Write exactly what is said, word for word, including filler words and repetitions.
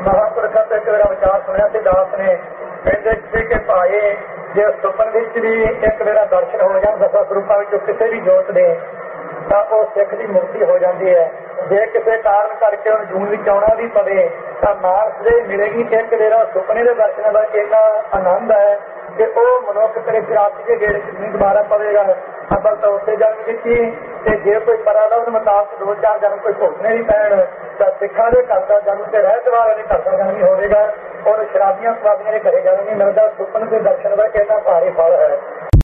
महापुरखा तो एक मेरा विचार सुनिया से दास ने कहते थे कि भाई जे सुपन विच भी एक मेरा दर्शन हो जाए दसा स्वरूपों में किसी भी जोत ने तो वह सिख की मुक्ति हो जाती है। जे किसी कारण करके उन्हें जून में आना भी पवे तो मानस से मिलेगी कि एक मेरा सुपने के दर्शन का इन्ना आनंद है कि वह मनुख तेरे फिरासी के गेड़ नहीं दोबारा पवेगा। असल तो उसे जन्म की जे कोई परा ला उन्हें मुताबिक दो चार जन्म कोई भुगतने नहीं पैन तो सिखा के घर का जन्म से रहत वाले ने घर का जन्म ही होगा और शराबियां शराबियां के घरे जन्म नहीं मिलता। सुपन के दर्शन का इन्ना भारी फल है।